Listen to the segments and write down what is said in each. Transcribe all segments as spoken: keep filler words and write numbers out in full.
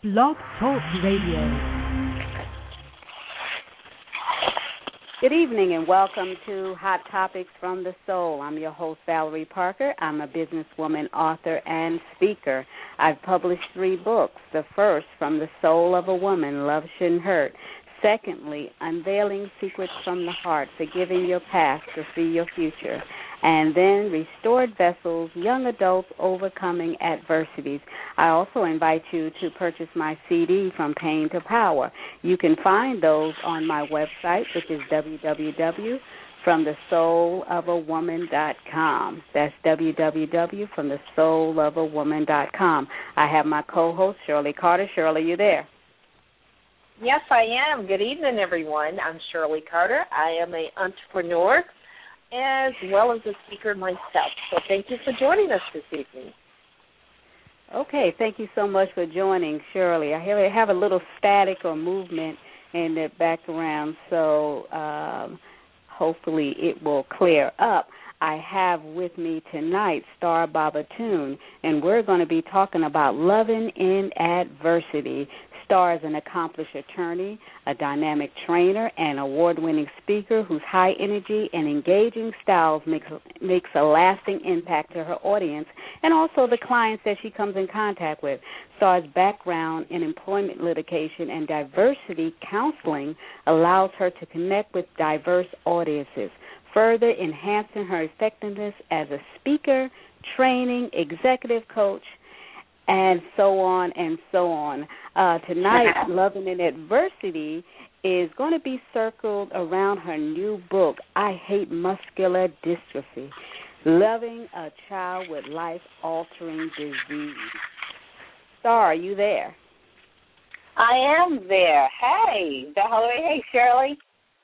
Blog Talk Radio. Good evening and welcome to Hot Topics from the Soul. I'm your host, Valerie Parker. I'm a businesswoman, author, and speaker. I've published three books. The first, From the Soul of a Woman, Love Shouldn't Hurt. Secondly, Unveiling Secrets from the Heart, Forgiving Your Past to Free Your Future. And then Restored Vessels, Young Adults Overcoming Adversities. I also invite you to purchase my C D, From Pain to Power. You can find those on my website, which is w w w dot from the soul of a woman dot com. That's w w w dot from the soul of a woman dot com. I have my co-host, Shirley Carter. Shirley, you there? Yes, I am. Good evening, everyone. I'm Shirley Carter. I am an entrepreneur as well as a speaker myself. So thank you for joining us this evening. Okay, thank you so much for joining, Shirley. I have, have a little static or movement in the background, so um, hopefully it will clear up. I have with me tonight Star Babatune, and we're going to be talking about loving in adversity. Star is an accomplished attorney, a dynamic trainer, and award-winning speaker whose high energy and engaging styles makes, makes a lasting impact to her audience and also the clients that she comes in contact with. Star's background in employment litigation and diversity counseling allows her to connect with diverse audiences, further enhancing her effectiveness as a speaker, training, executive coach, and so on and so on. Uh, tonight, Loving in Adversity is going to be circled around her new book, I Hate Muscular Dystrophy, Loving a Child with Life-Altering Disease. Star, are you there? I am there. Hey, Valerie. Hey, Shirley.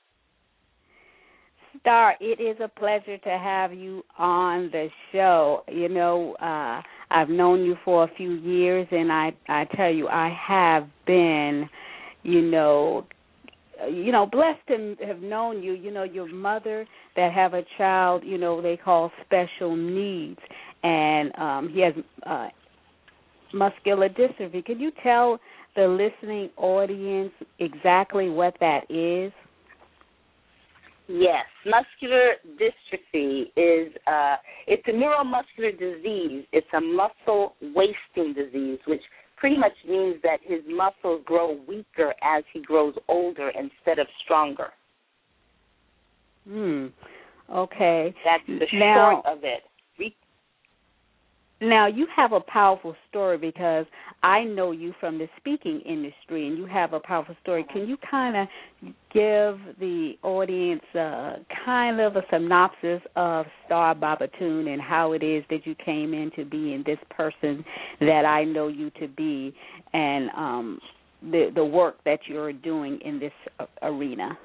Star, it is a pleasure to have you on the show. You know, uh, I've known you for a few years, and I, I tell you, I have been, you know, you know, blessed to have known you. You know, your mother that have a child, you know, they call special needs, and um, he has uh, muscular dystrophy. Can you tell the listening audience exactly what that is? Yes, muscular dystrophy is uh, it's a neuromuscular disease. It's a muscle wasting disease, which pretty much means that his muscles grow weaker as he grows older instead of stronger. Hmm. Okay. That's the now, short of it. We- Now, you have a powerful story because I know you from the speaking industry, and you have a powerful story. Can you kind of give the audience uh, kind of a synopsis of Star Babatune and how it is that you came into being this person that I know you to be, and um, the, the work that you're doing in this uh, arena?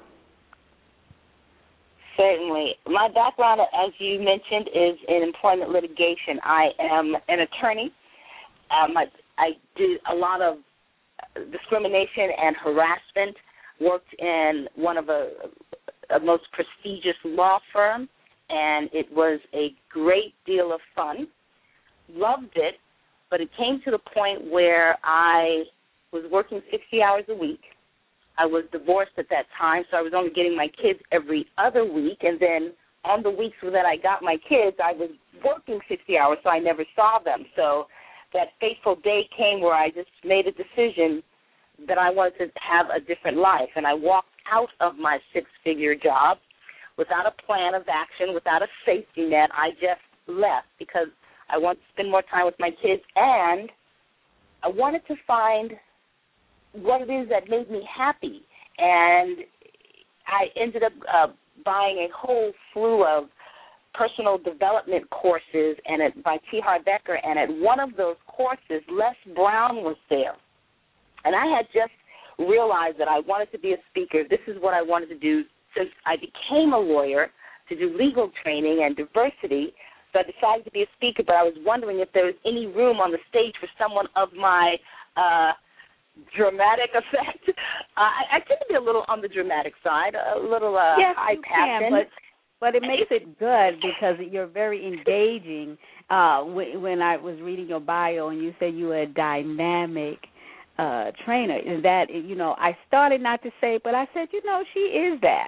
Certainly. My background, as you mentioned, is in employment litigation. I am an attorney. Um, I, I do a lot of discrimination and harassment, worked in one of a, a most prestigious law firm, and it was a great deal of fun. Loved it, but it came to the point where I was working sixty hours a week. I was divorced at that time, so I was only getting my kids every other week. And then on the weeks that I got my kids, I was working sixty hours, so I never saw them. So that fateful day came where I just made a decision that I wanted to have a different life. And I walked out of my six-figure job without a plan of action, without a safety net. I just left because I wanted to spend more time with my kids, and I wanted to find what it is that made me happy. And I ended up uh, buying a whole slew of personal development courses and at, by T. Harv Eker, and at one of those courses, Les Brown was there. And I had just realized that I wanted to be a speaker. This is what I wanted to do since I became a lawyer, to do legal training and diversity. So I decided to be a speaker, but I was wondering if there was any room on the stage for someone of my uh, dramatic effect. Uh, I, I tend to be a little on the dramatic side, a little uh, yes, high you passion. Can, but, but it makes it good because you're very engaging. Uh, when, when I was reading your bio and you said you were a dynamic uh, trainer. Is that, you know, I started not to say, but I said, you know, she is that.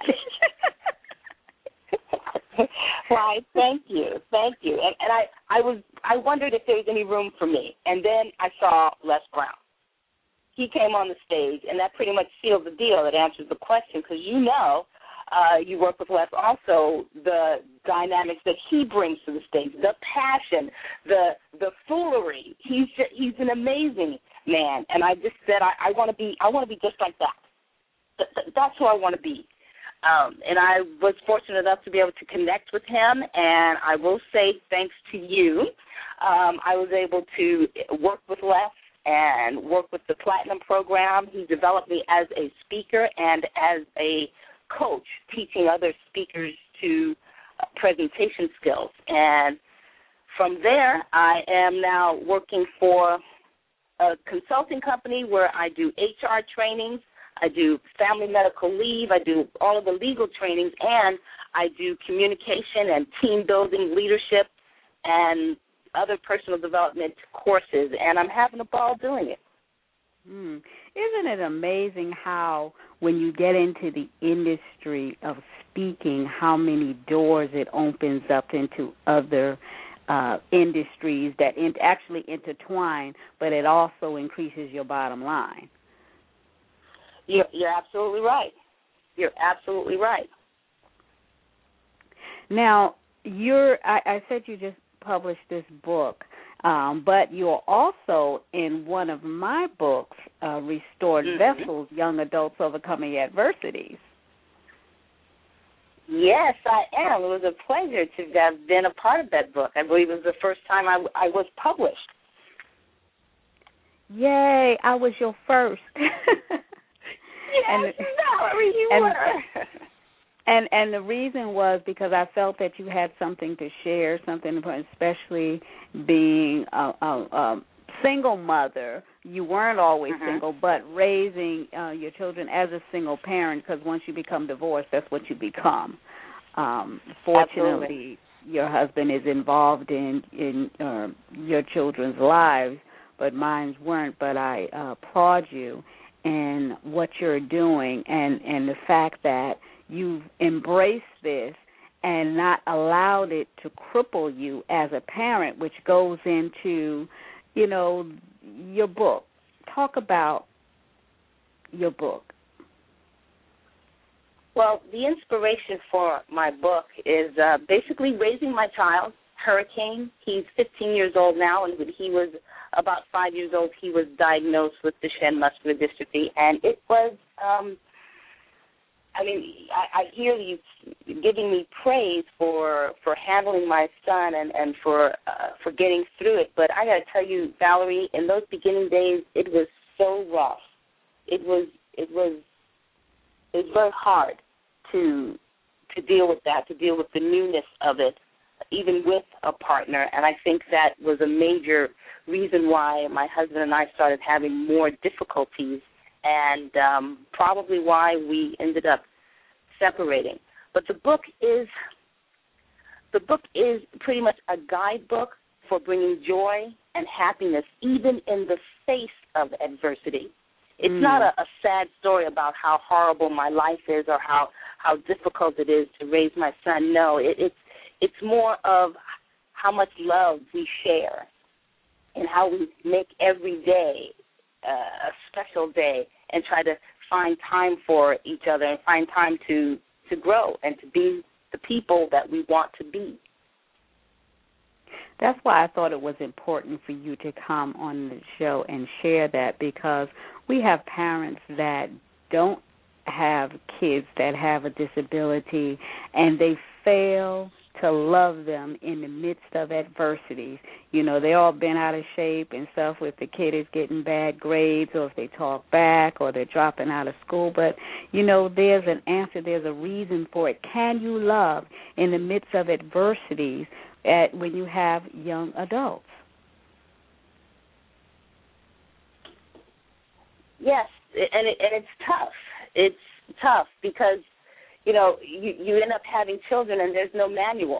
Right. Thank you. Thank you. And, and I, I was, I wondered if there was any room for me. And then I saw Les Brown. He came on the stage, and that pretty much sealed the deal. It answers the question because you know, uh, you work with Les also, the dynamics that he brings to the stage, the passion, the the foolery. He's just, he's an amazing man, and I just said I, I want to be I want to be just like that. Th- th- that's who I want to be. Um, and I was fortunate enough to be able to connect with him, and I will say thanks to you, um, I was able to work with Les and work with the Platinum program. He developed me as a speaker and as a coach, teaching other speakers to uh, presentation skills. And from there, I am now working for a consulting company where I do H R trainings, I do family medical leave, I do all of the legal trainings, and I do communication and team building, leadership, and other personal development courses, and I'm having a ball doing it. Mm. Isn't it amazing how when you get into the industry of speaking, how many doors it opens up into other uh, industries that in- actually intertwine, but it also increases your bottom line? You're, you're absolutely right. You're absolutely right. Now, you're. I, I said you just published this book, um, but you're also in one of my books, uh, Restored mm-hmm. Vessels, Young Adults Overcoming Adversities. Yes, I am. It was a pleasure to have been a part of that book. I believe it was the first time I, I was published. Yay, I was your first. Yes, and, Valerie, you and, were. And and the reason was because I felt that you had something to share, something important, especially being a, a, a single mother. You weren't always mm-hmm. single, but raising uh, your children as a single parent, because once you become divorced, that's what you become. Um, fortunately, Absolutely. your husband is involved in, in uh, your children's lives, but mine weren't. But I uh, applaud you in what you're doing and, and the fact that you've embraced this and not allowed it to cripple you as a parent, which goes into, you know, your book. Talk about your book. Well, the inspiration for my book is uh, basically raising my child, Hurricane. He's fifteen years old now, and when he was about five years old, he was diagnosed with Duchenne muscular dystrophy, and it was um, I mean, I, I hear you giving me praise for for handling my son and, and for uh, for getting through it. But I got to tell you, Valerie, in those beginning days, it was so rough. It was it was it was very hard to to deal with that, to deal with the newness of it, even with a partner. And I think that was a major reason why my husband and I started having more difficulties, and um, probably why we ended up separating. But the book is the book is pretty much a guidebook for bringing joy and happiness even in the face of adversity. It's mm. not a, a sad story about how horrible my life is or how, how difficult it is to raise my son. No, it, it's it's more of how much love we share and how we make every day uh, a special day and try to find time for each other and find time to, to grow and to be the people that we want to be. That's why I thought it was important for you to come on the show and share that, because we have parents that don't have kids that have a disability, and they fail to love them in the midst of adversities. You know, they all been out of shape and stuff if the kid is getting bad grades or if they talk back or they're dropping out of school. But, you know, there's an answer, there's a reason for it. Can you love in the midst of adversities at when you have young adults? Yes, and, it, and it's tough. It's tough because, you know, you, you end up having children and there's no manual.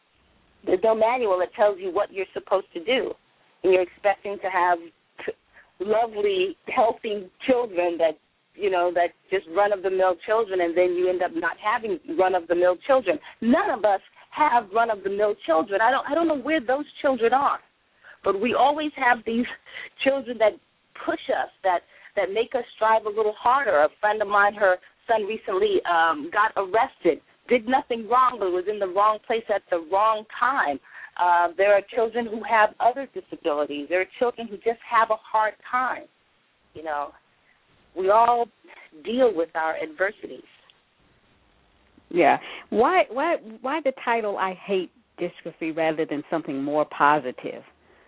There's no manual that tells you what you're supposed to do. And you're expecting to have lovely, healthy children that, you know, that just run-of-the-mill children, and then you end up not having run-of-the-mill children. None of us have run-of-the-mill children. I don't I don't know where those children are. But we always have these children that push us, that, that make us strive a little harder. A friend of mine, her son recently um, got arrested, did nothing wrong, but was in the wrong place at the wrong time. Uh, there are children who have other disabilities. There are children who just have a hard time. You know, we all deal with our adversities. Yeah. Why why why the title I Hate Dystrophy rather than something more positive?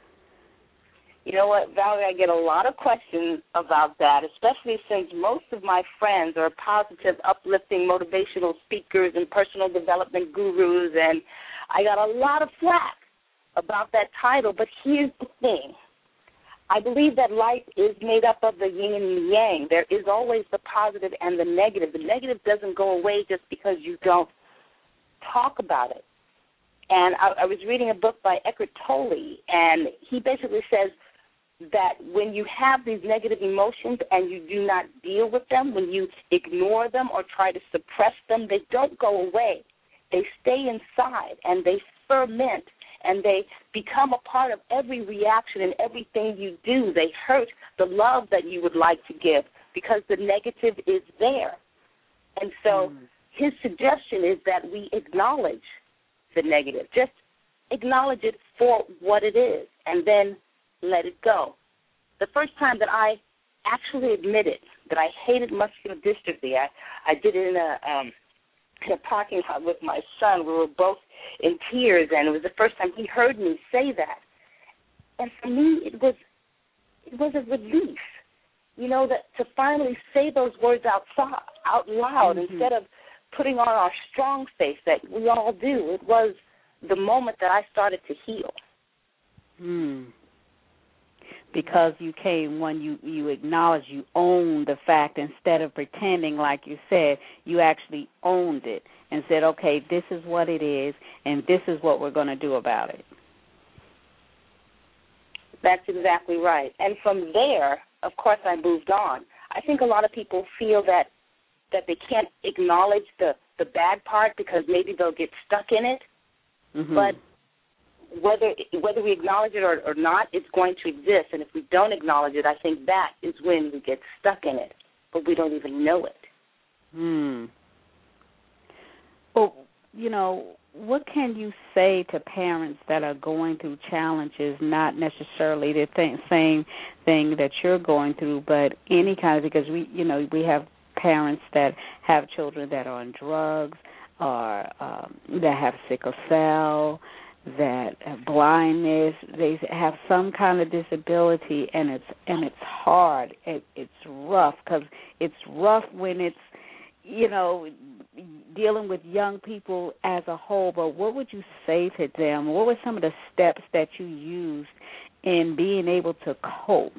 You know what, Valerie, I get a lot of questions about that, especially since most of my friends are positive, uplifting, motivational speakers and personal development gurus, and I got a lot of flack about that title. But here's the thing. I believe that life is made up of the yin and the yang. There is always the positive and the negative. The negative doesn't go away just because you don't talk about it. And I, I was reading a book by Eckhart Tolle, and he basically says that when you have these negative emotions and you do not deal with them, when you ignore them or try to suppress them, they don't go away. They stay inside, and they ferment, and they become a part of every reaction and everything you do. They hurt the love that you would like to give because the negative is there. And so mm. his suggestion is that we acknowledge the negative. Just acknowledge it for what it is, and then let it go. The first time that I actually admitted that I hated muscular dystrophy, I, I did it in a, um, in a parking lot with my son. We were both in tears, and it was the first time he heard me say that. And for me, it was it was a relief, you know, that to finally say those words out, out loud mm-hmm. instead of putting on our strong face that we all do. It was the moment that I started to heal. Hmm. Because you came when you, you acknowledged, you owned the fact instead of pretending, like you said, you actually owned it and said, okay, this is what it is, and this is what we're going to do about it. That's exactly right. And from there, of course, I moved on. I think a lot of people feel that that they can't acknowledge the, the bad part because maybe they'll get stuck in it. Mm-hmm. But whether whether we acknowledge it or, or not, it's going to exist. And if we don't acknowledge it, I think that is when we get stuck in it, but we don't even know it. Hmm. Well, you know, what can you say to parents that are going through challenges, not necessarily the th- same thing that you're going through, but any kind of, because we, you know, we have parents that have children that are on drugs or um, that have sickle cell, that have blindness, they have some kind of disability, and it's and it's hard. It, it's rough because it's rough when it's, you know, dealing with young people as a whole. But what would you say to them? What were some of the steps that you used in being able to cope?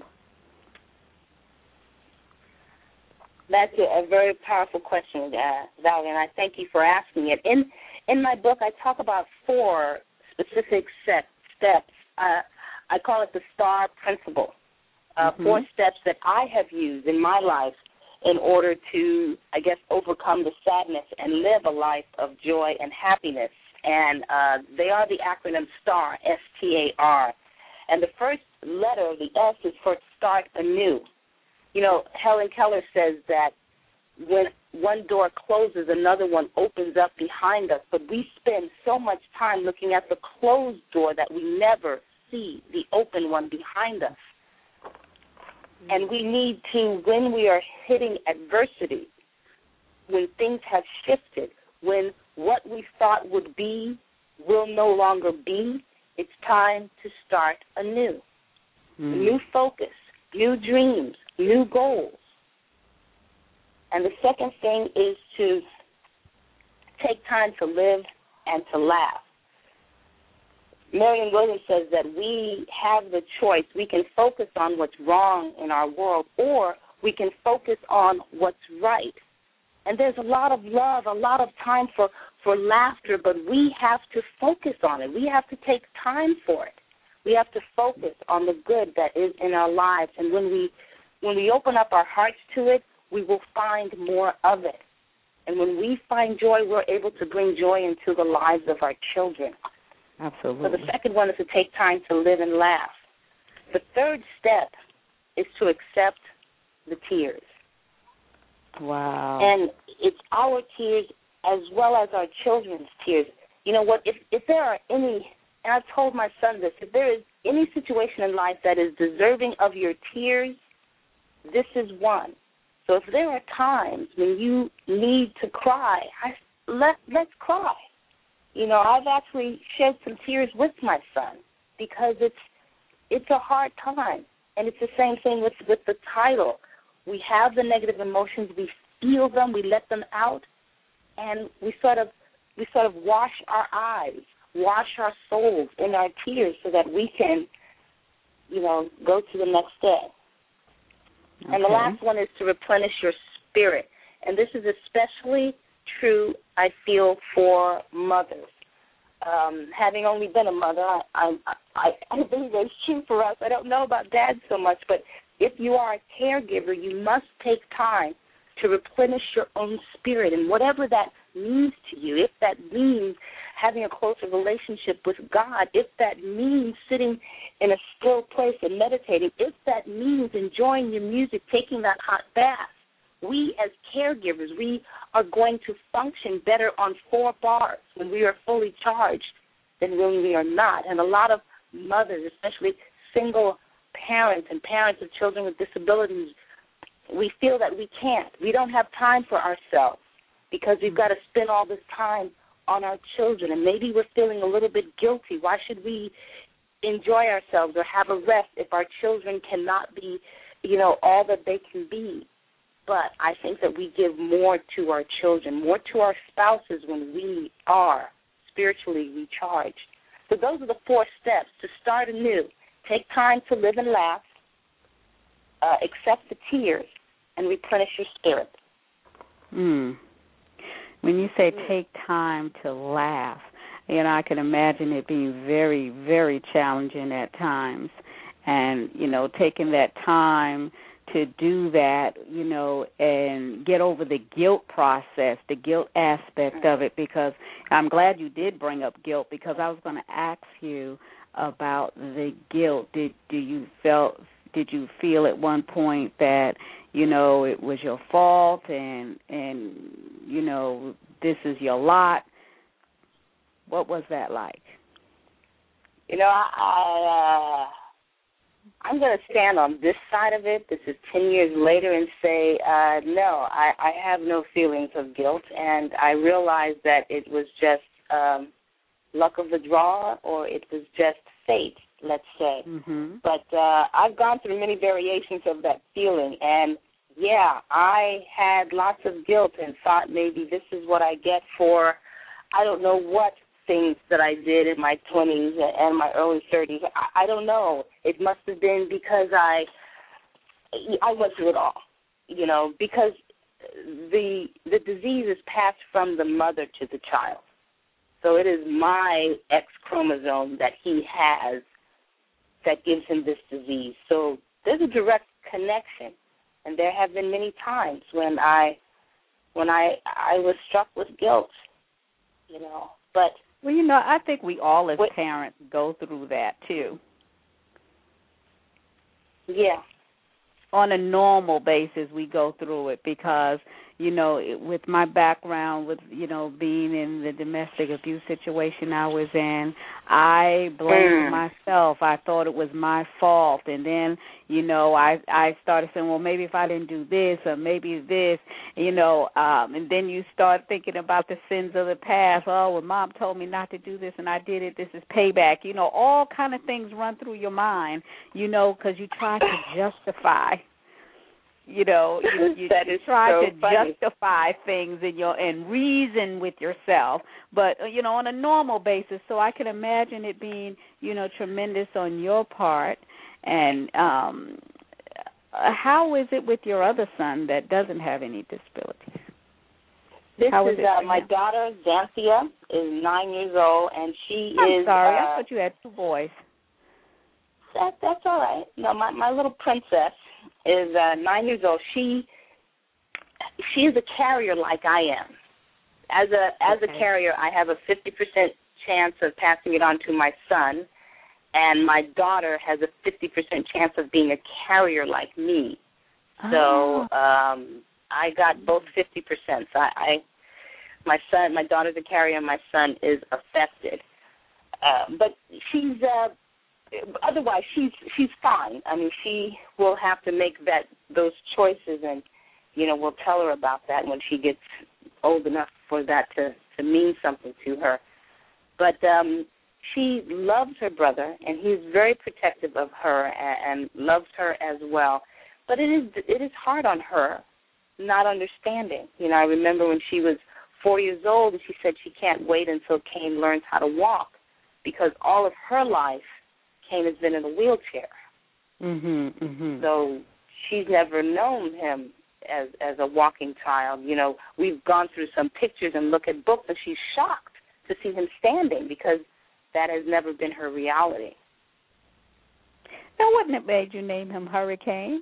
That's a, a very powerful question, uh, Valerie, and I thank you for asking it. In in my book, I talk about four specific set steps. Uh, I call it the STAR principle. Uh, mm-hmm. Four steps that I have used in my life in order to, I guess, overcome the sadness and live a life of joy and happiness. And uh, they are the acronym STAR, S T A R. And the first letter, the S, is for start anew. You know, Helen Keller says that when one door closes, another one opens up behind us. But we spend so much time looking at the closed door that we never see the open one behind us. Mm-hmm. And we need to, when we are hitting adversity, when things have shifted, when what we thought would be will no longer be, it's time to start anew. Mm-hmm. New focus, new dreams, new goals. And the second thing is to take time to live and to laugh. Marianne Williams says that we have the choice. We can focus on what's wrong in our world, or we can focus on what's right. And there's a lot of love, a lot of time for, for laughter, but we have to focus on it. We have to take time for it. We have to focus on the good that is in our lives. And when we when we open up our hearts to it, we will find more of it. And when we find joy, we're able to bring joy into the lives of our children. Absolutely. So the second one is to take time to live and laugh. The third step is to accept the tears. Wow. And it's our tears as well as our children's tears. You know what, if, if there are any, and I've told my son this, if there is any situation in life that is deserving of your tears, this is one. So if there are times when you need to cry, I, let, let's cry. You know, I've actually shed some tears with my son because it's it's a hard time. And it's the same thing with, with the title. We have the negative emotions, we feel them, we let them out, and we sort of we sort of wash our eyes, wash our souls in our tears so that we can, you know, go to the next step. Okay. And the last one is to replenish your spirit. And this is especially true, I feel, for mothers. Um, having only been a mother, I, I, I, I believe that's true for us. I don't know about dads so much, but if you are a caregiver, you must take time to replenish your own spirit, and whatever that means to you, if that means having a closer relationship with God, if that means sitting in a still place and meditating, if that means enjoying your music, taking that hot bath, we as caregivers, we are going to function better on four bars when we are fully charged than when we are not. And a lot of mothers, especially single parents and parents of children with disabilities, we feel that we can't. We don't have time for ourselves because we've got to spend all this time on our children. And maybe we're feeling a little bit guilty. Why should we enjoy ourselves or have a rest if our children cannot be, you know, all that they can be? But I think that we give more to our children, more to our spouses when we are spiritually recharged. So those are the four steps to start anew. Take time to live and laugh, uh, accept the tears, and replenish your spirit. Mm. When you say take time to laugh, you know, I can imagine it being very, very challenging at times. And, you know, taking that time to do that, you know, and get over the guilt process, the guilt aspect of it, because I'm glad you did bring up guilt, because I was going to ask you about the guilt. Did do you felt did you feel at one point that, you know, it was your fault and and you know, this is your lot? What was that like? You know, I, I uh I'm going to stand on this side of it. This is ten years later and say, uh, no, I, I have no feelings of guilt, and I realize that it was just um, luck of the draw, or it was just fate, let's say. Mm-hmm. But uh, I've gone through many variations of that feeling, and, yeah, I had lots of guilt and thought maybe this is what I get for I don't know what things that I did in my twenties and my early thirties. I, I don't know. It must have been because I I went through it all, you know, because the the disease is passed from the mother to the child. So it is my X chromosome that he has that gives him this disease. So there's a direct connection, and there have been many times when I when I I was struck with guilt, you know, but. Well, you know, I think we all as parents go through that, too. Yeah. On a normal basis, we go through it because, you know, it, with my background, with, you know, being in the domestic abuse situation I was in, I blamed mm. myself. I thought it was my fault. And then, you know, I, I started saying, well, maybe if I didn't do this or maybe this, you know, um, and then you start thinking about the sins of the past. Oh, well, Mom told me not to do this and I did it. This is payback. You know, all kind of things run through your mind, you know, because you try to justify. You know, you, you, you try so to funny. justify things in your and reason with yourself, but you know, on a normal basis. So I can imagine it being, you know, tremendous on your part. And um, how is it with your other son that doesn't have any disabilities? This how is, is uh, my daughter, Xanthia, is nine years old, and she I'm is. sorry, uh, I thought you had two boys. that, that's all right. No, my, my little princess is uh, nine years old. She she is a carrier like I am. As a as okay. a carrier, I have a fifty percent chance of passing it on to my son, and my daughter has a fifty percent chance of being a carrier like me. Oh. So um, I got both fifty percent. So I, I, my son, my daughter's a carrier, and my son is affected. Uh, but she's uh, otherwise she's she's fine. I mean, she will have to make that those choices, and you know, we'll tell her about that when she gets old enough for that to, to mean something to her. But um, she loves her brother, and he's very protective of her and, and loves her as well. But it is it is hard on her not understanding. You know, I remember when she was four years old, and she said she can't wait until Cain learns how to walk, because all of her life, Cain has been in a wheelchair. Mm-hmm, mm-hmm. So she's never known him as as a walking child. You know, we've gone through some pictures and look at books, and she's shocked to see him standing because that has never been her reality. Now, wouldn't it made you name him Hurricane?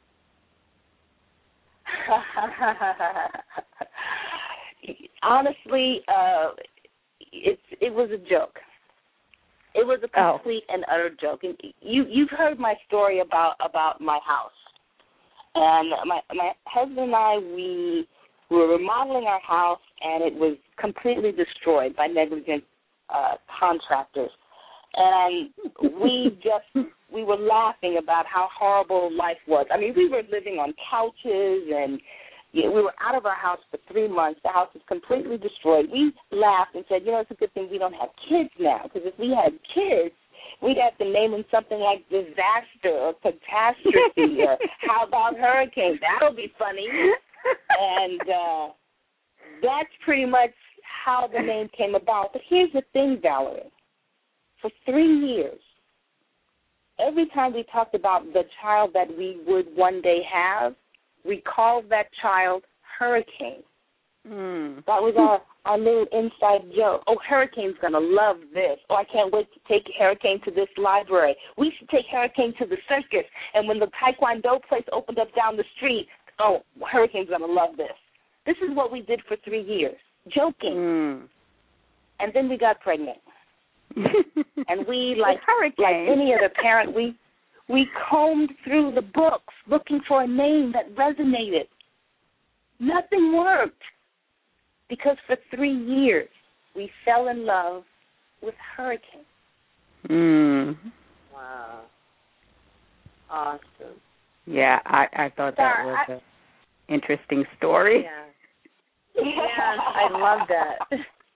Honestly, uh, it's it was a joke. It was a complete oh. and utter joke. And you you've heard my story about, about my house, and my my husband and I we were remodeling our house, and it was completely destroyed by negligent uh, contractors. And we just we were laughing about how horrible life was. I mean, we were living on couches, and you know, we were out of our house for three months. The house was completely destroyed. We laughed and said, you know, it's a good thing we don't have kids now, because if we had kids, we'd have to name them something like disaster or catastrophe or how about hurricane? That'll be funny. And uh, that's pretty much how the name came about. But here's the thing, Valerie. For three years, every time we talked about the child that we would one day have, we called that child Hurricane. Mm. That was our, our little inside joke. Oh, Hurricane's going to love this. Oh, I can't wait to take Hurricane to this library. We should take Hurricane to the circus. And when the Taekwondo place opened up down the street, oh, Hurricane's going to love this. This is what we did for three years, joking. Mm. And then we got pregnant. And we, like, like any other parent, we we combed through the books looking for a name that resonated. Nothing worked, because for three years we fell in love with Hurricane. Mm. Wow. Awesome. Yeah, I, I thought that Sorry, was I, an interesting story. Yeah. Yeah, I love that.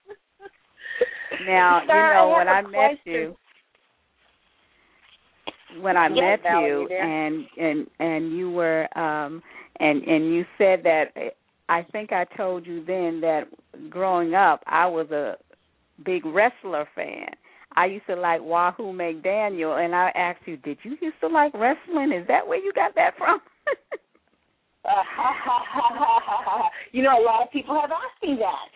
Now, Sir, you know, I when I question. met you, when I yes, met Val, you, you and and and you were, um, and and you said that, I think I told you then that growing up, I was a big wrestler fan. I used to like Wahoo McDaniel, and I asked you, did you used to like wrestling? Is that where you got that from? You know, a lot of people have asked me that.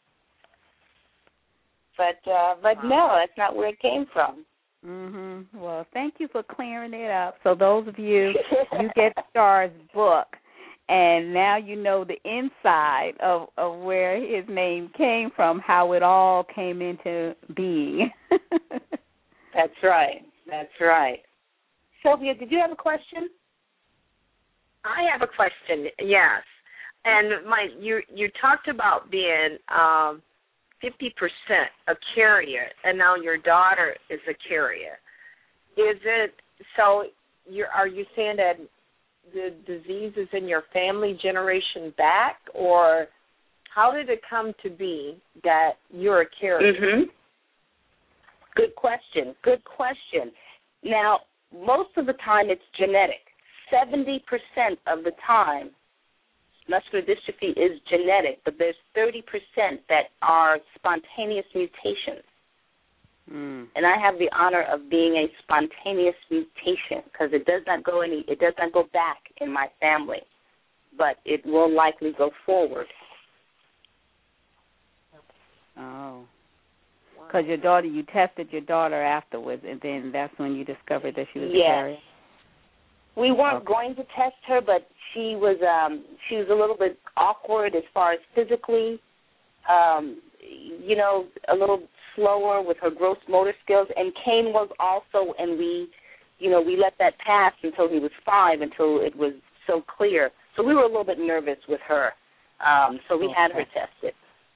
But uh, but no, that's not where it came from. Mhm. Well, thank you for clearing it up. So those of you, you get Star's book, and now you know the inside of, of where his name came from, how it all came into being. That's right. That's right. Sylvia, did you have a question? I have a question. Yes, and my you you talked about being um, fifty percent a carrier, and now your daughter is a carrier. Is it so? You're, are you saying that the disease is in your family generation back, or how did it come to be that you're a carrier? Mm-hmm. Good question. Good question. Now, most of the time it's genetic. seventy percent of the time, muscular dystrophy is genetic, but there's thirty percent that are spontaneous mutations. Mm. And I have the honor of being a spontaneous mutation, because it does not go any, it does not go back in my family, but it will likely go forward. Oh. Wow. Because your daughter, you tested your daughter afterwards, and then that's when you discovered that she was yes. a carrier. We weren't okay. going to test her, but she was um, she was a little bit awkward as far as physically, um, you know, a little slower with her gross motor skills. And Kane was also, and we, you know, we let that pass until he was five, until it was so clear. So we were a little bit nervous with her. Um, so we okay. had her tested.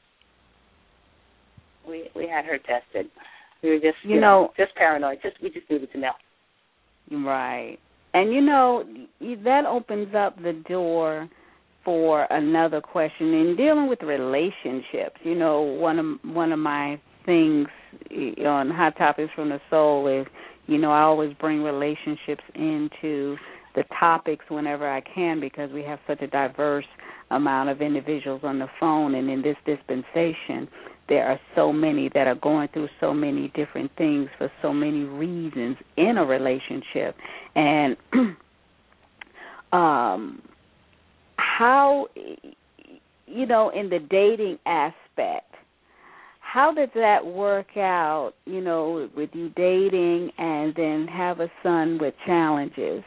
We we had her tested. We were just, you, you know, know, just paranoid. Just we just needed to know. Right. And, you know, that opens up the door for another question. In dealing with relationships, you know, one of one of my things on Hot Topics from the Soul is, you know, I always bring relationships into the topics whenever I can, because we have such a diverse amount of individuals on the phone. And in this dispensation, there are so many that are going through so many different things for so many reasons in a relationship. And um, how, you know, in the dating aspect, how did that work out, you know, with you dating and then have a son with challenges?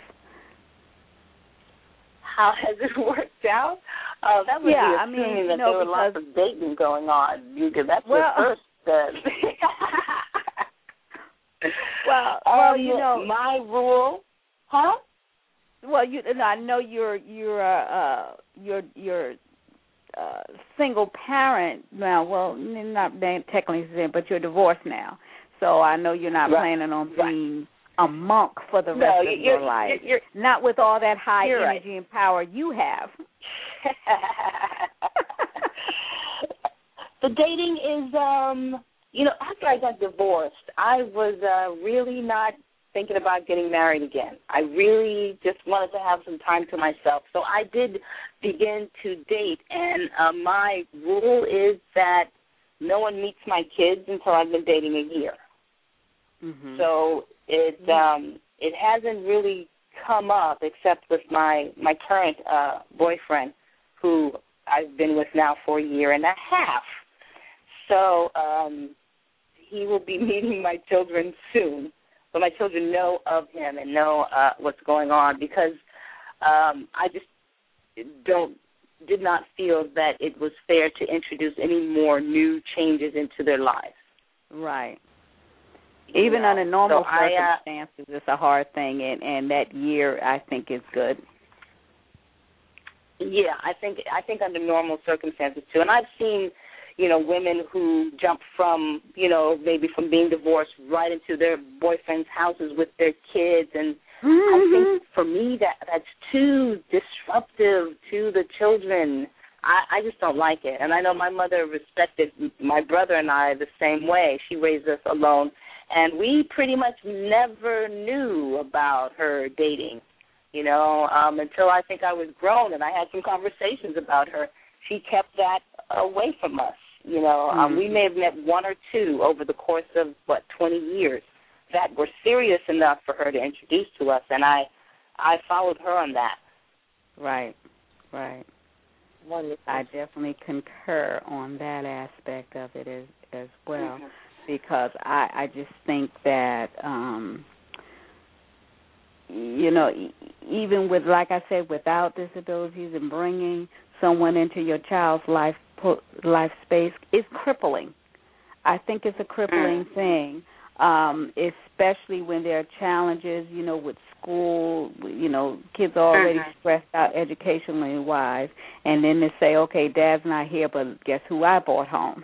How has it worked out? Uh, that would yeah, be I assuming mean, that no, there were lots of dating going on. You could, that's well, your first. Uh, well, um, well, you know, my rule, huh? Well, you, I know you're you're uh, you're you're uh, single parent now. Well, not technically, but you're divorced now. So I know you're not right. planning on right. being a monk for the rest no, of your life. You're, you're, not with all that high energy right. and power you have. The dating is, um, you know, after I got divorced, I was uh, really not thinking about getting married again. I really just wanted to have some time to myself. So I did begin to date, and uh, my rule is that no one meets my kids until I've been dating a year. Mm-hmm. So it um, it hasn't really come up except with my, my current uh, boyfriend, who I've been with now for a year and a half. So um, he will be meeting my children soon. But my children know of him and know uh, what's going on, because um, I just don't did not feel that it was fair to introduce any more new changes into their lives. Right. You Even know, under normal so circumstances, I, uh, it's a hard thing, and, and that year I think is good. Yeah, I think I think under normal circumstances too, and I've seen, you know, women who jump from, you know, maybe from being divorced right into their boyfriend's houses with their kids, and mm-hmm. I think for me that that's too disruptive to the children. I, I just don't like it, and I know my mother respected my brother and I the same way. She raised us alone, and we pretty much never knew about her dating, you know, um, until I think I was grown and I had some conversations about her. She kept that away from us. You know, um, mm-hmm. we may have met one or two over the course of, what, twenty years that were serious enough for her to introduce to us, and I I followed her on that. Right, right. Wonderful. I definitely concur on that aspect of it as, as well, mm-hmm. because I, I just think that, um, you know, even with, like I said, without disabilities and bringing someone into your child's life life space is crippling. I think it's a crippling mm. thing, um, especially when there are challenges, you know, with school, you know, kids are already mm-hmm. stressed out educationally wise, and then they say, okay, Dad's not here, but guess who I brought home?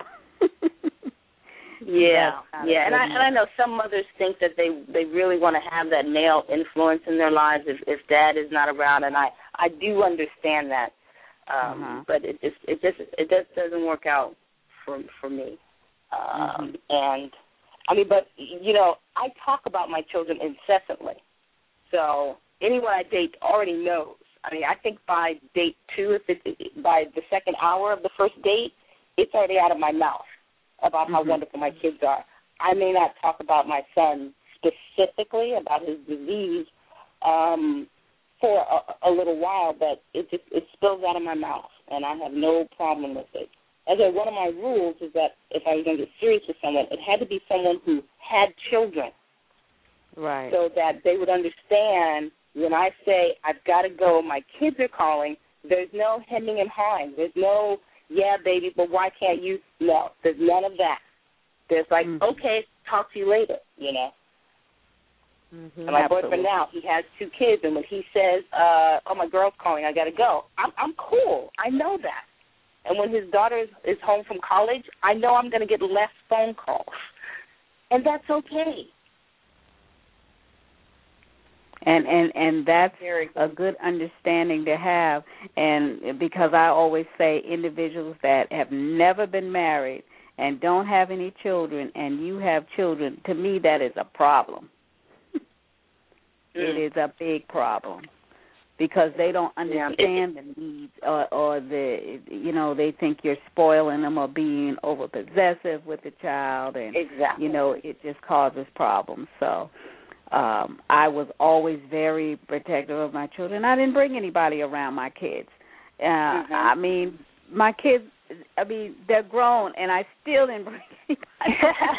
Yeah, yeah, and I and I know some mothers think that they they really want to have that male influence in their lives if if Dad is not around, and I I do understand that, um, uh-huh. but it just it just it just doesn't work out for for me, um, mm-hmm. and I mean, but you know, I talk about my children incessantly, so anyone I date already knows. I mean, I think by date two, if it, by the second hour of the first date, it's already out of my mouth about how mm-hmm. wonderful my kids are. I may not talk about my son specifically, about his disease, um, for a, a little while, but it just it spills out of my mouth, and I have no problem with it. as a, one of my rules is that if I was going to get serious with someone, it had to be someone who had children. Right. So that they would understand when I say, I've got to go, my kids are calling, there's no hemming and hawing. There's no, yeah, baby, but why can't you? No, there's none of that. There's like, mm-hmm. okay, talk to you later, you know. Mm-hmm. And my Absolutely. boyfriend now, he has two kids, and when he says, uh, oh, my girl's calling, I got to go, I'm, I'm cool. I know that. And when his daughter is, is home from college, I know I'm going to get less phone calls. And that's okay. And, and and that's a good understanding to have. And because I always say individuals that have never been married and don't have any children and you have children, to me that is a problem. Mm. It is a big problem because they don't understand yeah. the needs or, or the, you know, they think you're spoiling them or being overpossessive with the child. And, exactly. you know, it just causes problems. So. Um, I was always very protective of my children. I didn't bring anybody around my kids. Uh, mm-hmm. I mean, my kids, I mean, they're grown, and I still didn't bring anybody.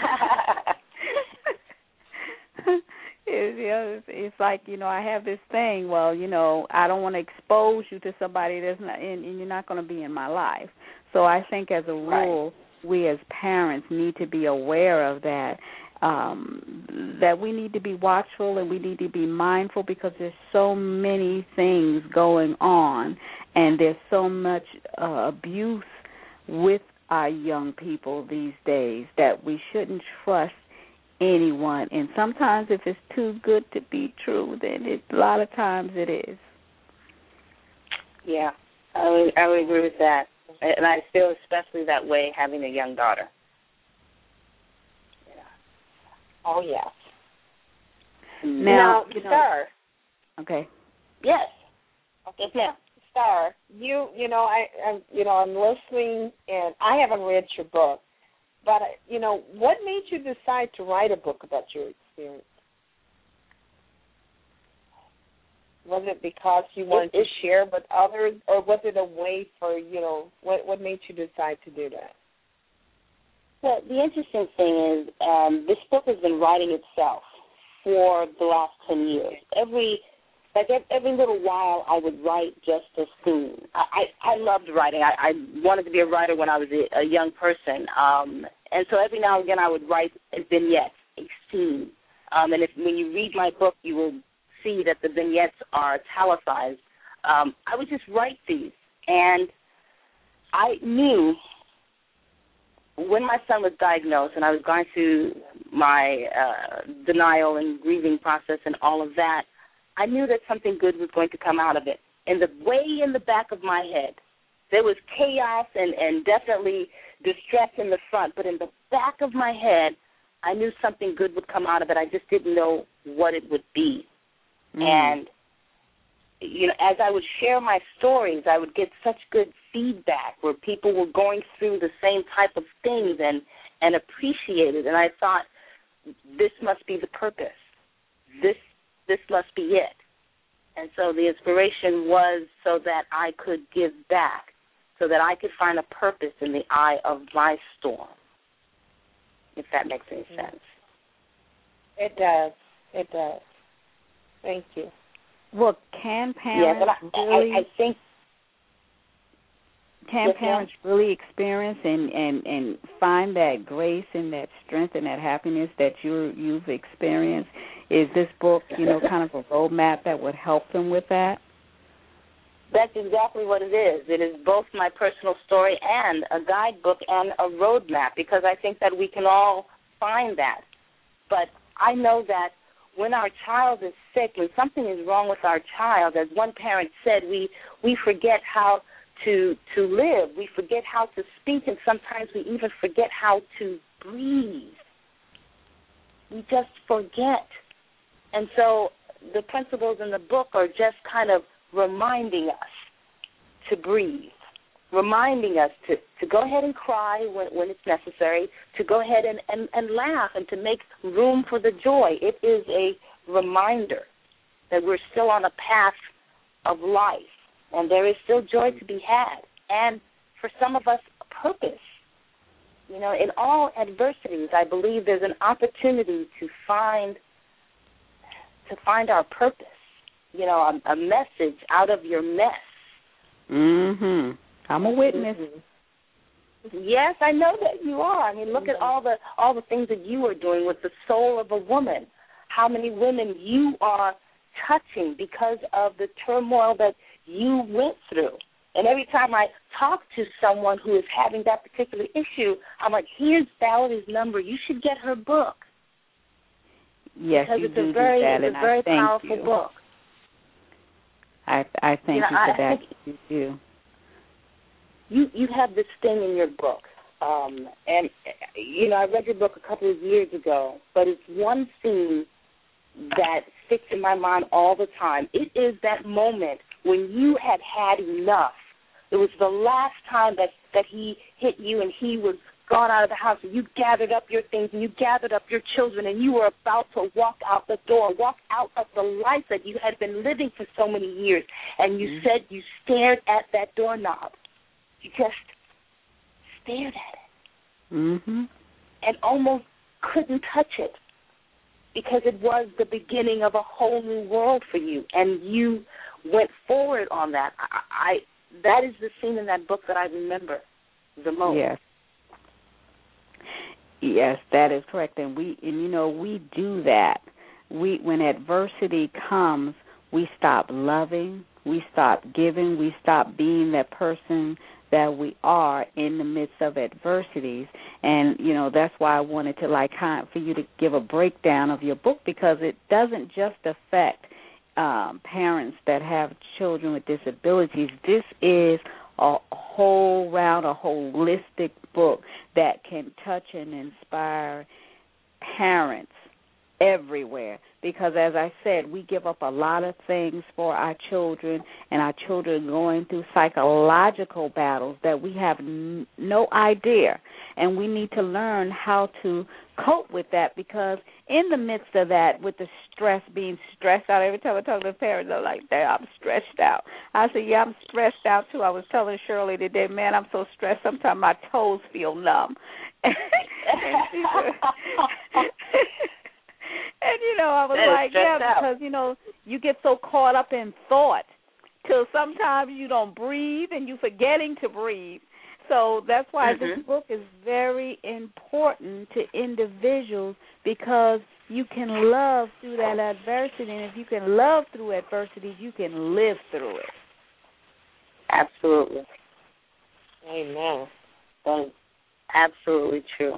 it's, you know, it's, it's like, you know, I have this thing, well, you know, I don't want to expose you to somebody that's not, and, and you're not going to be in my life. So I think as a rule, right. we as parents need to be aware of that. Um, that we need to be watchful and we need to be mindful because there's so many things going on and there's so much uh, abuse with our young people these days that we shouldn't trust anyone. And sometimes if it's too good to be true, then it, a lot of times it is. Yeah, I would, I would agree with that. And I feel especially that way having a young daughter. Oh, yes. Now, now you know, Star. Okay. Yes. Okay, now, Star, you, you know, I, I'm, you know, I'm listening, and I haven't read your book, but, you know, what made you decide to write a book about your experience? Was it because you wanted it, it, to share with others, or was it a way for, you know, what, what made you decide to do that? Well, the interesting thing is um, this book has been writing itself for the last ten years. Every like every little while, I would write just a scene. I, I, I loved writing. I, I wanted to be a writer when I was a, a young person, um, and so every now and again, I would write a vignette, a scene. Um, and if when you read my book, you will see that the vignettes are italicized. Um, I would just write these, and I knew. When my son was diagnosed and I was going through my uh, denial and grieving process and all of that, I knew that something good was going to come out of it. And the way in the back of my head, there was chaos and, and definitely distress in the front, but in the back of my head, I knew something good would come out of it. I just didn't know what it would be. Mm. And, you know, as I would share my stories, I would get such good feedback where people were going through the same type of things and, and appreciate it. And I thought, this must be the purpose. This this must be it. And so the inspiration was so that I could give back, so that I could find a purpose in the eye of my storm, if that makes any sense. It does. It does. Thank you. Well, can parents yeah, but I, really... I, I think... Can yes, parents ma'am? really experience and, and, and find that grace and that strength and that happiness that you you've experienced? Is this book, you know, kind of a roadmap that would help them with that? That's exactly what it is. It is both my personal story and a guidebook and a roadmap, because I think that we can all find that. But I know that when our child is sick, when something is wrong with our child, as one parent said, we, we forget how to to live. We forget how to speak, and sometimes we even forget how to breathe. We just forget. And so the principles in the book are just kind of reminding us to breathe, reminding us to, to go ahead and cry when, when it's necessary, to go ahead and, and, and laugh and to make room for the joy. It is a reminder that we're still on a path of life, and there is still joy to be had. And for some of us, purpose. You know, in all adversities, I believe there's an opportunity to find to find our purpose. You know, a, a message out of your mess. Mhm. I'm a witness. Mm-hmm. Yes, I know that you are. I mean, look mm-hmm. at all the all the things that you are doing with the soul of a woman. How many women you are touching because of the turmoil that you went through. And every time I talk to someone who is having that particular issue, I'm like, here's Valerie's number. You should get her book. Yes, because you it's do a very, do that, it's and a very I thank powerful you. book. I I thank you, you know, for I that. think You do. You you have this thing in your book, um, and you know I read your book a couple of years ago, but it's one scene that sticks in my mind all the time. It is that moment when you had had enough. It was the last time that, that he hit you and he was gone out of the house, and you gathered up your things and you gathered up your children and you were about to walk out the door, walk out of the life that you had been living for so many years, and you mm-hmm. said you stared at that doorknob. You just stared at it mm-hmm. and almost couldn't touch it, because it was the beginning of a whole new world for you, and you went forward on that. I, I that is the scene in that book that I remember the most. Yes, yes, that is correct. And we, and you know, we do that. We, when adversity comes, we stop loving, we stop giving, we stop being that person that we are in the midst of adversities. And, you know, that's why I wanted to, like, kind of, for you to give a breakdown of your book, because it doesn't just affect um, parents that have children with disabilities. This is a whole round, a holistic book that can touch and inspire parents everywhere, because as I said, we give up a lot of things for our children, and our children going through psychological battles that we have n- no idea, and we need to learn how to cope with that, because in the midst of that, with the stress, being stressed out, every time I talk to the parents, they're like, I'm stressed out. I said, yeah, I'm stressed out too. I was telling Shirley today, man, I'm so stressed, sometimes my toes feel numb. And she said, and, you know, I was like, yeah, because, you know, you get so caught up in thought till sometimes you don't breathe and you're forgetting to breathe. So that's why mm-hmm. this book is very important to individuals, because you can love through that adversity. And if you can love through adversity, you can live through it. Absolutely. Amen. That is absolutely true.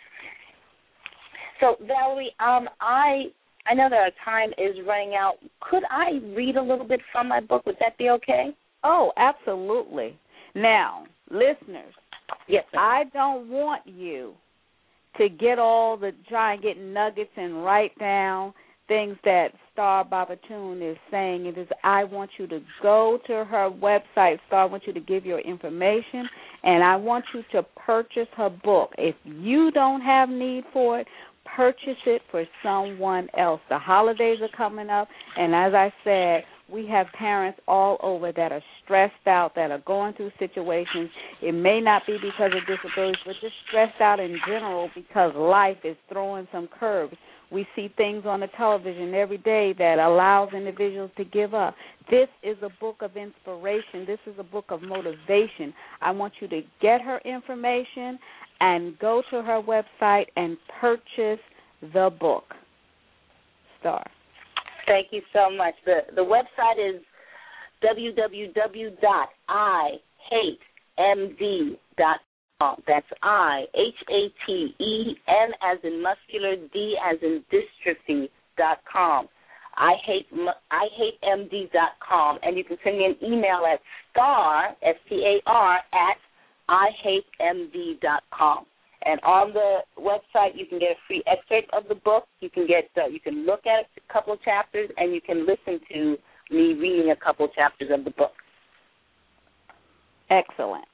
So, Valerie, um, I I know that our time is running out. Could I read a little bit from my book? Would that be okay? Oh, absolutely. Now, listeners, yes, sir. I don't want you to get all the, try and get nuggets and write down things that Star Babatune is saying. It is, I want you to go to her website. Star, I want you to give your information, and I want you to purchase her book. If you don't have need for it, purchase it for someone else. The holidays are coming up, and as I said, we have parents all over that are stressed out, that are going through situations. It may not be because of disabilities, but just stressed out in general because life is throwing some curves. We see things on the television every day that allows individuals to give up. This is a book of inspiration. This is a book of motivation. I want you to get her information and go to her website and purchase the book. Star. Thank you so much. The the website is w w w dot i hate m d dot com. That's I, H A T E, N as in muscular, D as in dystrophy dot com. I hate I hate M D dot com. And you can send me an email at star, S T A R, at I hate M D dot com. And on the website, you can get a free excerpt of the book. You can get, uh, you can look at a couple of chapters, and you can listen to me reading a couple of chapters of the book. Excellent.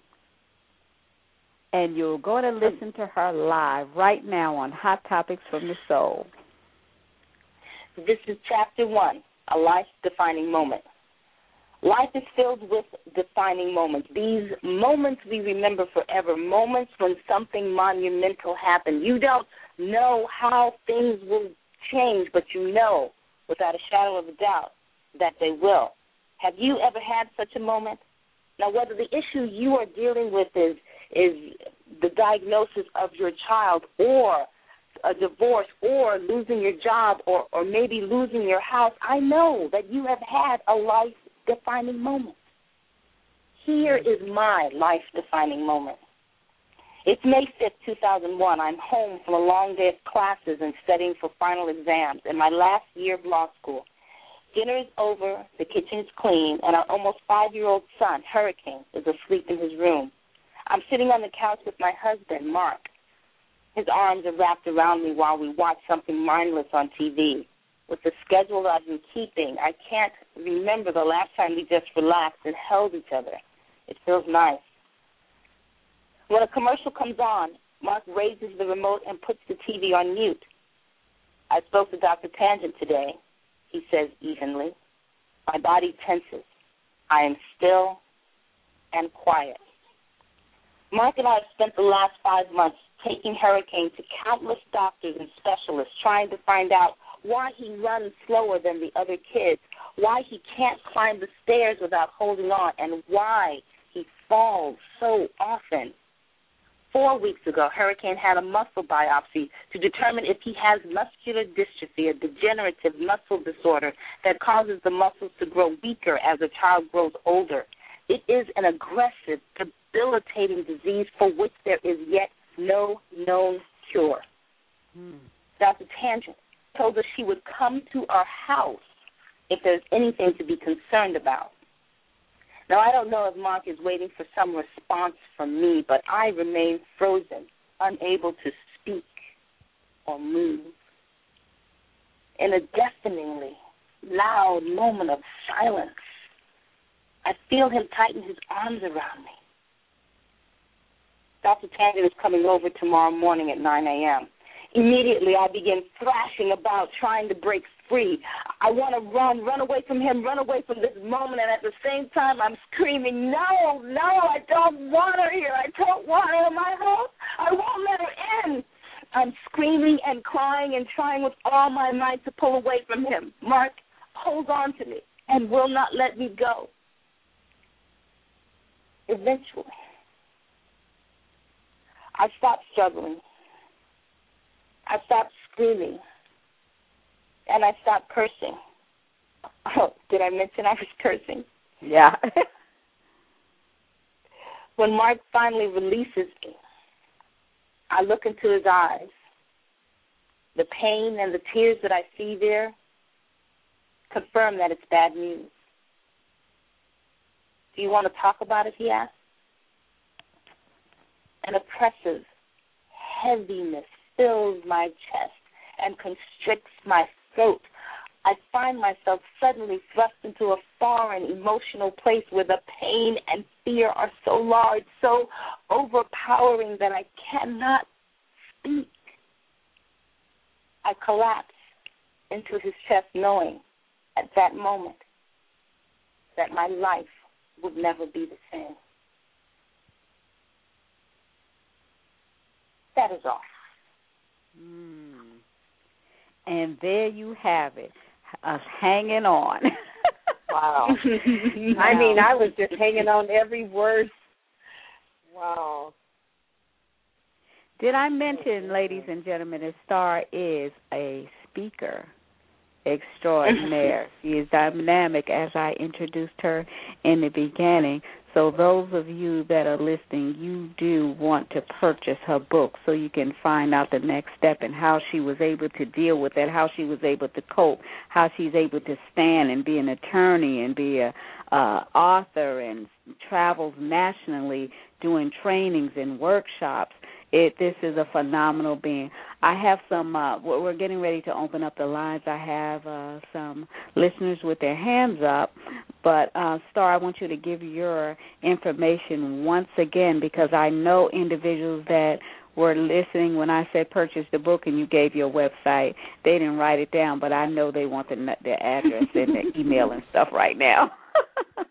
And you're going to listen to her live right now on Hot Topics from the Soul. This is chapter one, a life-defining moment. Life is filled with defining moments. These moments we remember forever, moments when something monumental happened. You don't know how things will change, but you know without a shadow of a doubt that they will. Have you ever had such a moment? Now, whether the issue you are dealing with is is the diagnosis of your child or a divorce or losing your job or, or maybe losing your house, I know that you have had a life-defining moment. Here is my life-defining moment. It's May fifth, two thousand one. I'm home from a long day of classes and studying for final exams in my last year of law school. Dinner is over, the kitchen is clean, and our almost five-year-old son, Hurricane, is asleep in his room. I'm sitting on the couch with my husband, Mark. His arms are wrapped around me while we watch something mindless on T V. With the schedule I've been keeping, I can't remember the last time we just relaxed and held each other. It feels nice. When a commercial comes on, Mark raises the remote and puts the T V on mute. I spoke to Doctor Tangent today, he says evenly. My body tenses. I am still and quiet. Mark and I have spent the last five months taking Hurricane to countless doctors and specialists trying to find out why he runs slower than the other kids, why he can't climb the stairs without holding on, and why he falls so often. Four weeks ago, Hurricane had a muscle biopsy to determine if he has muscular dystrophy, a degenerative muscle disorder that causes the muscles to grow weaker as a child grows older. It is an aggressive, debilitating disease for which there is yet no known cure. Hmm. Doctor Tangent told us she would come to our house if there's anything to be concerned about. Now, I don't know if Mark is waiting for some response from me, but I remain frozen, unable to speak or move. In a deafeningly loud moment of silence, I feel him tighten his arms around me. Doctor Tangent is coming over tomorrow morning at nine a.m. Immediately, I begin thrashing about, trying to break free. I want to run, run away from him, run away from this moment, and at the same time, I'm screaming, no, no, I don't want her here. I don't want her in my house. I won't let her in. I'm screaming and crying and trying with all my might to pull away from him. Mark holds on to me and will not let me go. Eventually, I stopped struggling. I stopped screaming, and I stopped cursing. Oh, did I mention I was cursing? Yeah. When Mark finally releases me, I look into his eyes. The pain and the tears that I see there confirm that it's bad news. Do you want to talk about it, he asked. An oppressive heaviness fills my chest and constricts my throat. I find myself suddenly thrust into a foreign emotional place where the pain and fear are so large, so overpowering that I cannot speak. I collapse into his chest knowing at that moment that my life would never be the same. That is all. Mm. And there you have it, us hanging on. Wow. Wow. I mean, I was just hanging on every word. Wow. Did I mention, ladies and gentlemen, that Star is a speaker extraordinaire. She is dynamic, as I introduced her in the beginning. So those of you that are listening, you do want to purchase her book so you can find out the next step and how she was able to deal with it, how she was able to cope, how she's able to stand and be an attorney and be a uh, author and travels nationally doing trainings and workshops. It, this is a phenomenal being. I have some, uh, we're getting ready to open up the lines. I have uh, some listeners with their hands up. But, uh, Star, I want you to give your information once again because I know individuals that were listening when I said purchase the book and you gave your website. They didn't write it down, but I know they want the, the address and the email and stuff right now.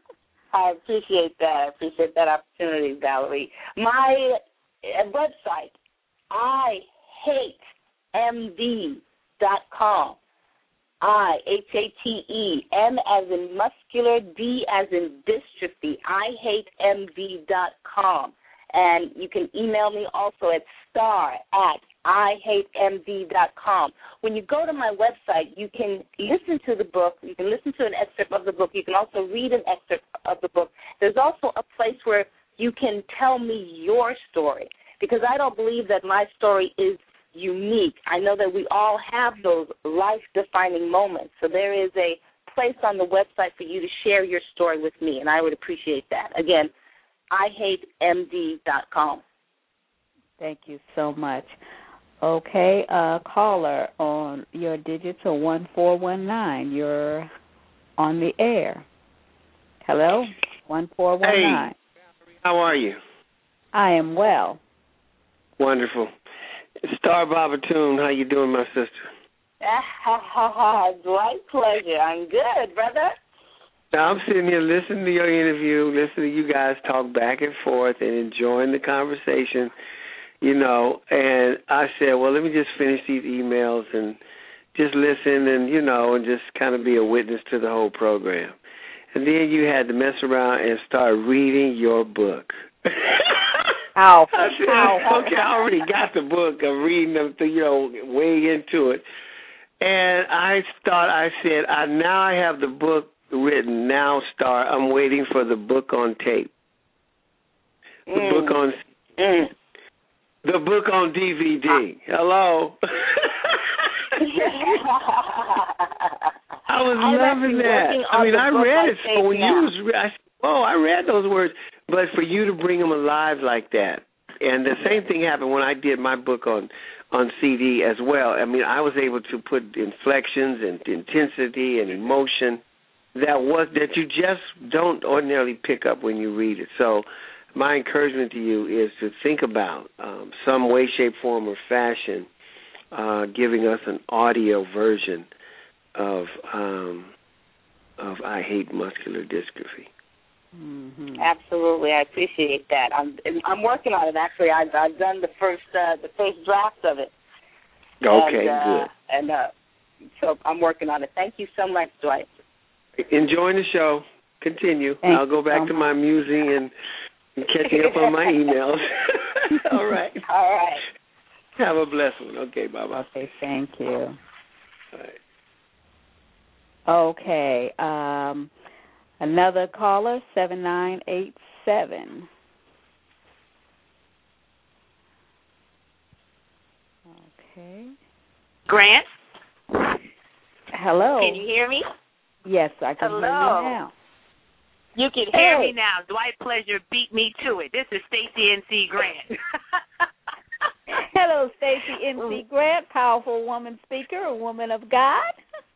I appreciate that. I appreciate that opportunity, Valerie. My uh, website, I hate M D dot com. I, H A T E, M as in muscular, D as in dystrophy, I hate M D dot com. And you can email me also at star at I hate M D dot com. When you go to my website, you can listen to the book. You can listen to an excerpt of the book. You can also read an excerpt of the book. There's also a place where you can tell me your story, because I don't believe that my story is unique. I know that we all have those life-defining moments. So there is a place on the website for you to share your story with me, and I would appreciate that. Again, I hate M D dot com. Thank you so much. Okay, uh, caller on your digits are one four one nine. You're on the air. Hello, one four one nine. Hey, how are you? I am well. Wonderful. Star Babatune, how you doing, my sister? Dwight, pleasure. I'm good, brother. Now, I'm sitting here listening to your interview, listening to you guys talk back and forth and enjoying the conversation, you know, and I said, well, let me just finish these emails and just listen and, you know, and just kind of be a witness to the whole program. And then you had to mess around and start reading your book. Ow. I said, Ow. okay, I already got the book. I'm reading them, to, you know, way into it. And I thought, I said, I now I have the book written. Now, Star, I'm waiting for the book on tape. The mm. book on mm. the book on D V D. Hello. I was I'm loving that. I mean, I read it. So when now. you was, I, oh, I read those words. But for you to bring them alive like that, and the same thing happened when I did my book on on C D as well. I mean, I was able to put inflections and intensity and emotion that was that you just don't ordinarily pick up when you read it. So my encouragement to you is to think about um, some way, shape, form, or fashion uh, giving us an audio version of um, of I Hate Muscular Dystrophy. Mm-hmm. Absolutely, I appreciate that. I'm I'm working on it. Actually, I've I've done the first uh, the first draft of it. Okay, and, uh, good. And uh, so I'm working on it. Thank you so much, Dwight. Enjoying the show. Continue. Thank I'll go back to my musing and, and catching up on my emails. All right. All right. Have a blessed one. Okay, bye-bye. Okay, thank you. All right. Okay. Um, another caller, seven nine eight seven. Okay. Grant? Hello. Can you hear me? Yes, I can Hello. hear you now. You can hey. hear me now. Dwight Pleasure beat me to it. This is Stacey N C Grant. Hello, Stacey N C Grant, powerful woman speaker, a woman of God.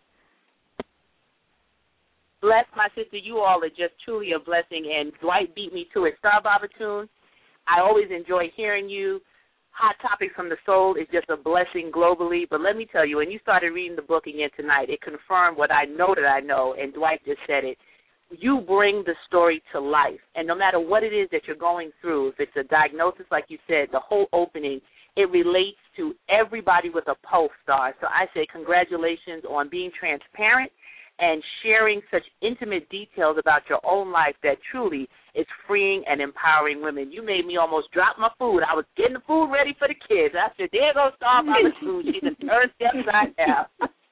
Bless my sister. You all are just truly a blessing, and Dwight beat me to it. Star Babatune, I always enjoy hearing you. Hot Topics from the Soul is just a blessing globally. But let me tell you, when you started reading the book again tonight, it confirmed what I know that I know, and Dwight just said it. You bring the story to life, and no matter what it is that you're going through, if it's a diagnosis, like you said, the whole opening, it relates to everybody with a pulse, Star. So I say congratulations on being transparent and sharing such intimate details about your own life that truly is freeing and empowering women. You made me almost drop my food. I was getting the food ready for the kids. I said, there goes Star Babatune. She's the third step I have.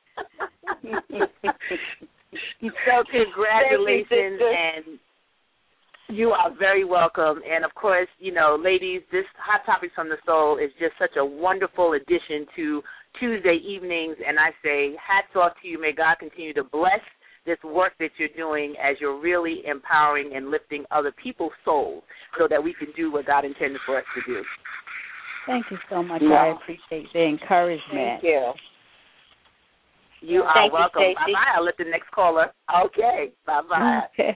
So congratulations, and you are very welcome. And, of course, you know, ladies, this Hot Topics from the Soul is just such a wonderful addition to Tuesday evenings, and I say hats off to you. May God continue to bless this work that you're doing as you're really empowering and lifting other people's souls so that we can do what God intended for us to do. Thank you so much. Yeah. I appreciate the encouragement. Thank you. You are Thank welcome. You, bye-bye. I'll let the next caller. Okay. Bye-bye. Okay.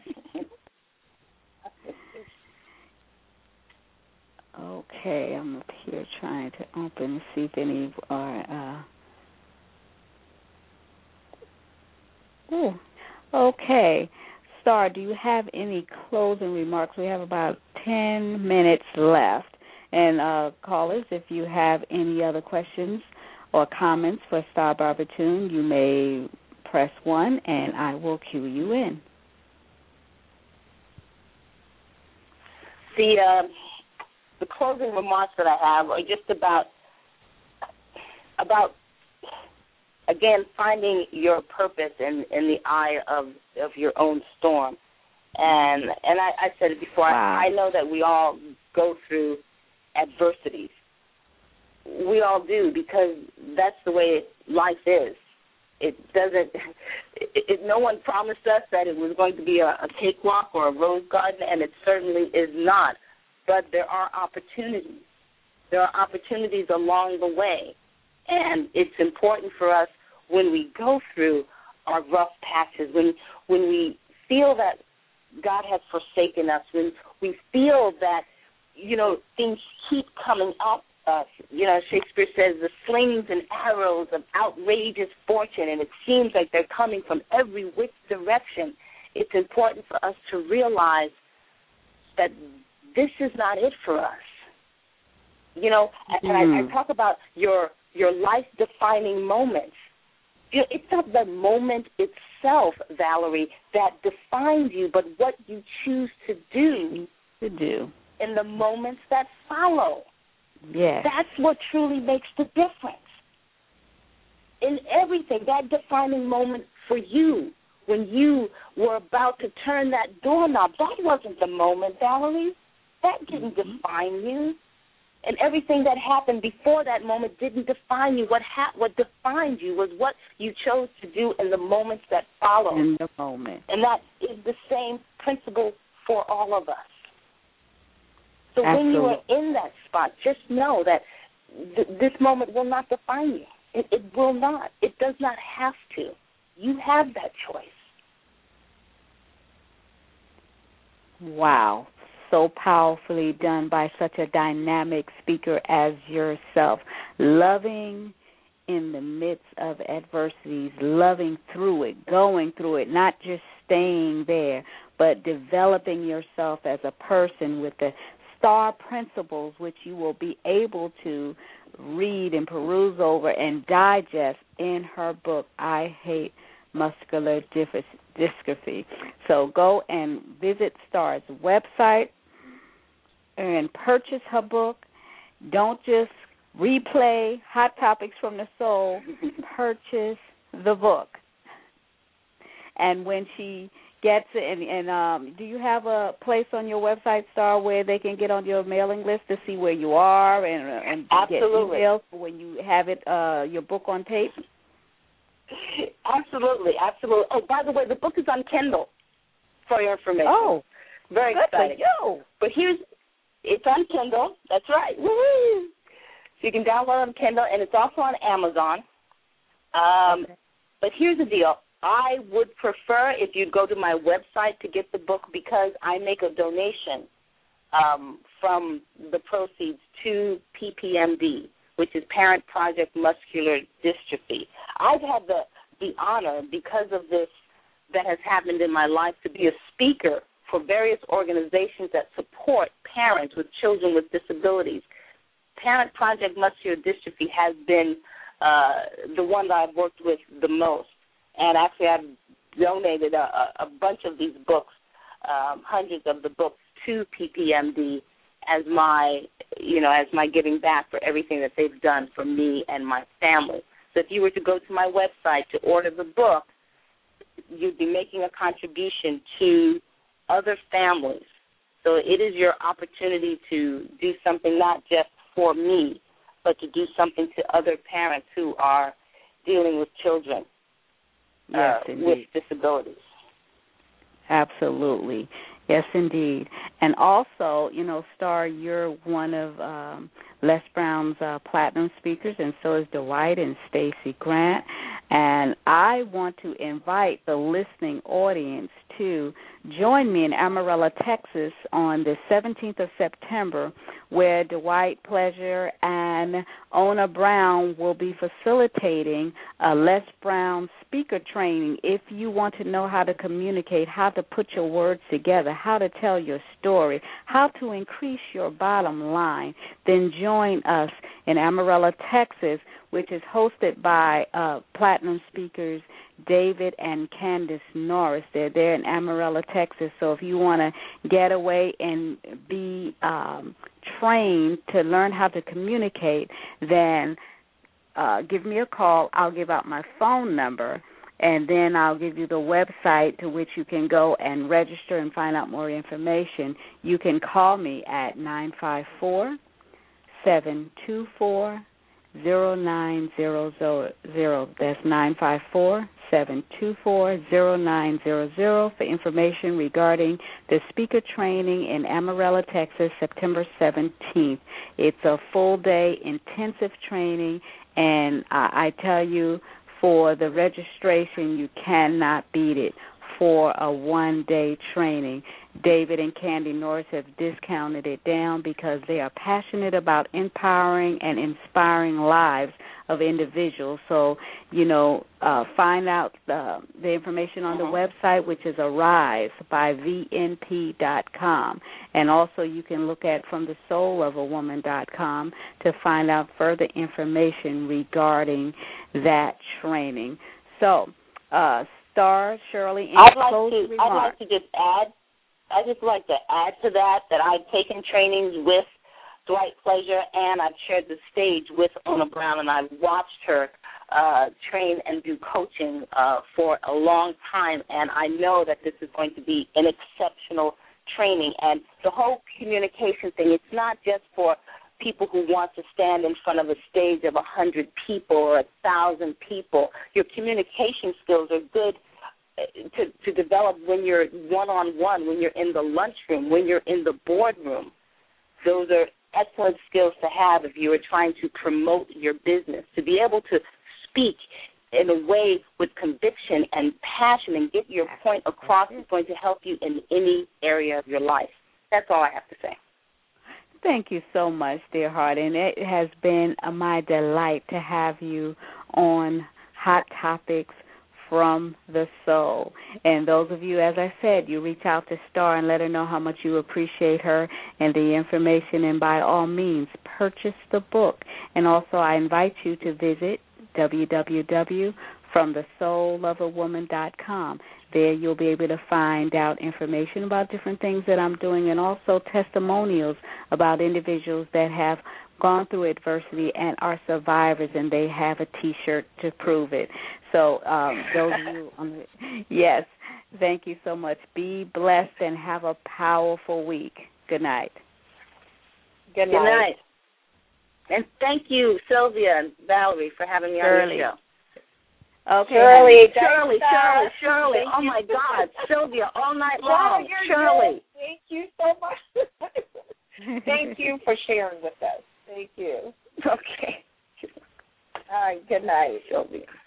Okay, I'm up here trying to open and see if any are. Uh... Ooh. Okay, Star, do you have any closing remarks? We have about ten minutes left. And uh, callers, if you have any other questions or comments for Star Barbertune, you may press one, and I will cue you in. The uh, the closing remarks that I have are just about about again finding your purpose in, in the eye of, of your own storm, and and I, I said it before. Wow. I, I know that we all go through adversities. We all do, because that's the way life is. It doesn't. It, it, no one promised us that it was going to be a, a cakewalk or a rose garden, and it certainly is not. But there are opportunities. There are opportunities along the way, and it's important for us when we go through our rough patches, when when we feel that God has forsaken us, when we feel that, you know, things keep coming up. Uh, you know, Shakespeare says the slings and arrows of outrageous fortune, and it seems like they're coming from every which direction. It's important for us to realize that this is not it for us. You know, and mm. I, I talk about your your life-defining moments. You know, it's not the moment itself, Valerie, that defines you, but what you choose to do to do in the moments that follow. Yes. That's what truly makes the difference. In everything, that defining moment for you, when you were about to turn that doorknob, that wasn't the moment, Valerie. That didn't mm-hmm. define you. And everything that happened before that moment didn't define you. What ha- what defined you was what you chose to do in the moments that followed. In the moment. And that is the same principle for all of us. So Absolutely. when you are in that spot, just know that th- this moment will not define you. It, it will not. It does not have to. You have that choice. Wow. So powerfully done by such a dynamic speaker as yourself. Loving in the midst of adversities, loving through it, going through it, not just staying there, but developing yourself as a person with the Star principles, which you will be able to read and peruse over and digest in her book, I Hate Muscular Dystrophy. So go and visit Star's website and purchase her book. Don't just replay Hot Topics from the Soul. Purchase the book. And when she gets it, and, and um, do you have a place on your website, Star, where they can get on your mailing list to see where you are and, uh, and Absolutely. get emails when you have it, uh, your book on tape? Absolutely, absolutely. Oh, by the way, the book is on Kindle for your information. Oh, very good exciting. For you. But here's, it's on Kindle. That's right. Woo-hoo. So you can download it on Kindle, and it's also on Amazon. Um, okay. But here's the deal. I would prefer if you'd go to my website to get the book, because I make a donation um, from the proceeds to P P M D, which is Parent Project Muscular Dystrophy. I've had the, the honor, because of this that has happened in my life, to be a speaker for various organizations that support parents with children with disabilities. Parent Project Muscular Dystrophy has been uh, the one that I've worked with the most. And actually, I've donated a, a bunch of these books, um, hundreds of the books, to P P M D as my, you know, as my giving back for everything that they've done for me and my family. So if you were to go to my website to order the book, you'd be making a contribution to other families. So it is your opportunity to do something not just for me, but to do something to other parents who are dealing with children. Yes, uh, indeed. with disabilities. Absolutely. Yes, indeed. And also, you know, Star, you're one of um, Les Brown's uh, platinum speakers, and so is Dwight and Stacey Grant. And I want to invite the listening audience to join me in Amarillo, Texas on the seventeenth of September where Dwight Pleasure and Ona Brown will be facilitating a Les Brown speaker training. If you want to know how to communicate, how to put your words together, how to tell your story, how to increase your bottom line, then join us in Amarillo, Texas, which is hosted by uh, platinum speakers David and Candace Norris. They're there in Amarillo, Texas. So if you want to get away and be um, trained to learn how to communicate, then uh, give me a call. I'll give out my phone number, and then I'll give you the website to which you can go and register and find out more information. You can call me at nine five four, seven two four, zero nine zero zero. That's nine five four, seven two four, zero nine zero zero for information regarding the speaker training in Amarillo, Texas, September seventeenth. It's a full-day intensive training, and I, I tell you, for the registration, you cannot beat it for a one-day training. David and Candy Norris have discounted it down because they are passionate about empowering and inspiring lives of individuals. So, you know, uh, find out uh, the information on the website, which is arise by V N P dot com. And also you can look at from the soul of a woman dot com to find out further information regarding that training. So, uh, Star, Shirley, any I'd like closing to, remarks? I'd like to just add, I'd just like to add to that that I've taken trainings with Dwight Pleasure, and I've shared the stage with Ona Brown, and I've watched her uh, train and do coaching uh, for a long time, and I know that this is going to be an exceptional training. And the whole communication thing, it's not just for people who want to stand in front of a stage of a hundred people or a thousand people. Your communication skills are good to, to develop when you're one-on-one, when you're in the lunchroom, when you're in the boardroom. Those are excellent skills to have if you are trying to promote your business. To be able to speak in a way with conviction and passion and get your point across is going to help you in any area of your life. That's all I have to say. Thank you so much, dear heart, and it has been uh, my delight to have you on Hot Topics from the Soul. And those of you, as I said, you reach out to Star and let her know how much you appreciate her and the information, and by all means, purchase the book. And also I invite you to visit w w w dot from the soul of a woman dot com. There you'll be able to find out information about different things that I'm doing, and also testimonials about individuals that have gone through adversity and are survivors, and they have a T-shirt to prove it. So um, those of you on the, yes, thank you so much. Be blessed and have a powerful week. Good night. Good night. Good night. And thank you, Sylvia and Valerie, for having me Shirley. on your show. Okay, Shirley, Shirley, Shirley, Shirley. Oh, my God. Sylvia, all night long. Oh, Shirley. Good. Thank you so much. Thank you for sharing with us. Thank you. Okay. All right, good night, Sylvia.